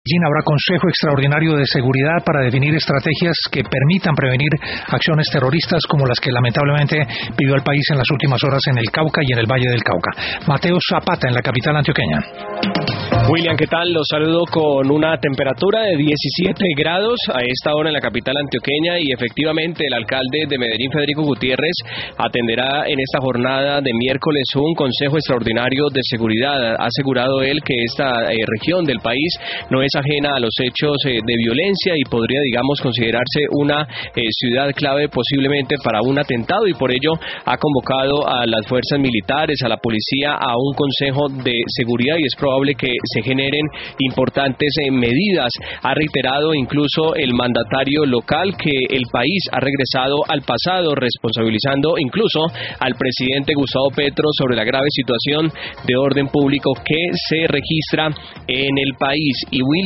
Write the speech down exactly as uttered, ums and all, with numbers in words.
Allí habrá Consejo Extraordinario de Seguridad para definir estrategias que permitan prevenir acciones terroristas como las que lamentablemente vivió el país en las últimas horas en el Cauca y en el Valle del Cauca. Mateo Zapata, en la capital antioqueña. William, ¿qué tal? Los saludo con una temperatura de diecisiete grados a esta hora en la capital antioqueña, y efectivamente el alcalde de Medellín, Federico Gutiérrez, atenderá en esta jornada de miércoles un Consejo Extraordinario de Seguridad. Ha asegurado él que esta eh, región del país no es ajena a los hechos eh, de violencia y podría, digamos, considerarse una eh, ciudad clave posiblemente para un atentado, y por ello ha convocado a las fuerzas militares, a la policía, a un consejo de seguridad, y es probable que se generen importantes eh, medidas. Ha reiterado incluso el mandatario local que el país ha regresado al pasado, responsabilizando incluso al presidente Gustavo Petro sobre la grave situación de orden público que se registra en el país. Y